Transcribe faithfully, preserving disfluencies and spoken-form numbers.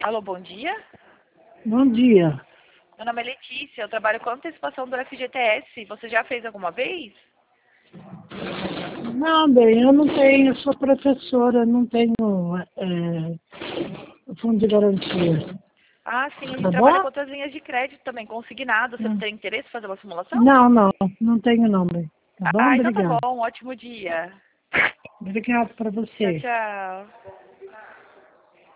Alô, bom dia. Bom dia. Meu nome é Letícia, eu trabalho com antecipação do F G T S. Você já fez alguma vez? Não, bem, eu não tenho, eu sou professora, não tenho é, fundo de garantia. Ah, sim, a gente Tá trabalha com bom? outras linhas de crédito também, consignado. Você não tem interesse em fazer uma simulação? Não, não, não tenho não, bem. Tá bom? Ah, então tá Obrigada. bom. Um ótimo dia. Obrigado para Tchau, você. tchau.